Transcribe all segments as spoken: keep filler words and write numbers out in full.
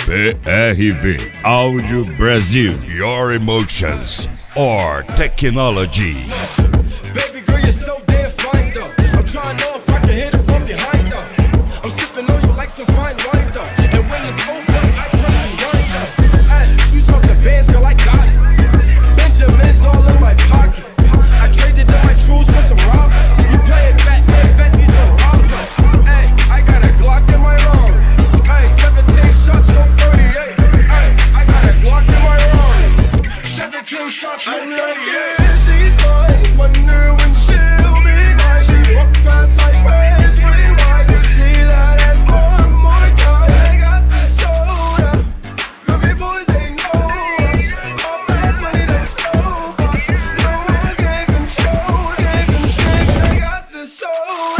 P R V Áudio Brasil. Your emotions or technology. Baby girl, you're so damn fine though. I'm trying to know if I can hit it from behind though. I'm sipping on you like some fine wine though. And when it's over, I press rewind though. Ay, you talk the bands, girl, I got it. Benjamin's all in my pocket. I traded in my truths for some robbers. You play it back, man, Fetty's the robber. Ay, I got a Glock in my Rari. Ay, seventeen shots, no thirty-eight. Ay, I got a Glock in my Rari. seventeen shots, no thirty-eight. She's mine, wonder when she'll be mine. She walk past like praise, rewind. You see that as one more time. I got this soda. Remy boys ain't know us. All fast money, don't stop us. No one can control, can control. I got this soda.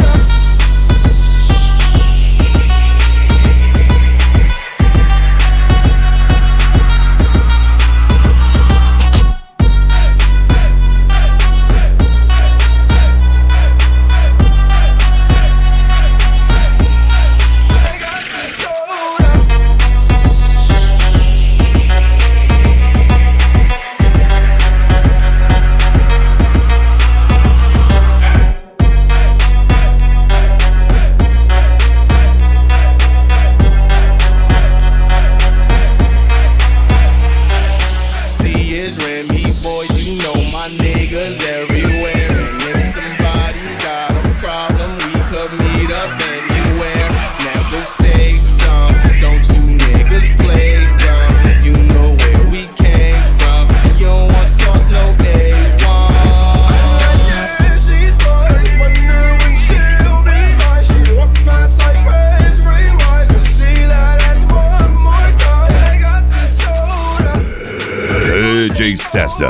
Remy boys, you know my niggas everywhere. And if somebody got a problem, we could meet up anywhere. Never say some, don't you niggas play dumb. You know where we came from. You don't want sauce, no A one. Yeah, she's mine. Wonder when she'll be mine. She walk past like praise, rewind. You see that as one more time. I got this soda. D J César.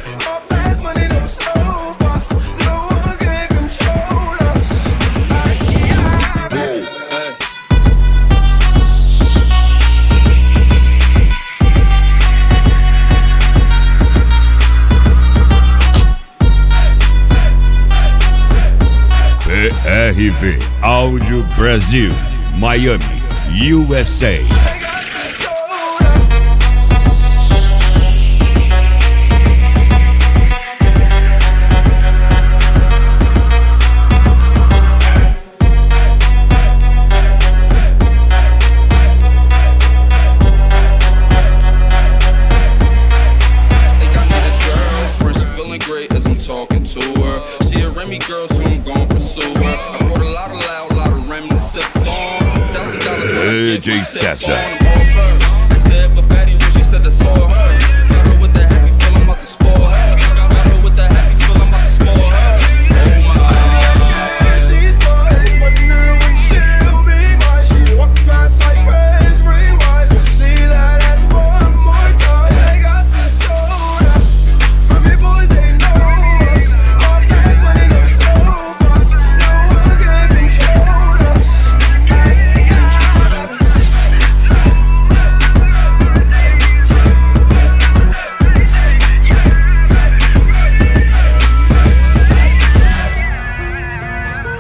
P R V Áudio Brasil, Miami, U S A. Great as I'm talking to her. She a Remy girl, so I'm gon' pursue her. I brought a lot of loud, lot of Remy to sip on. Thousand dollars D J César.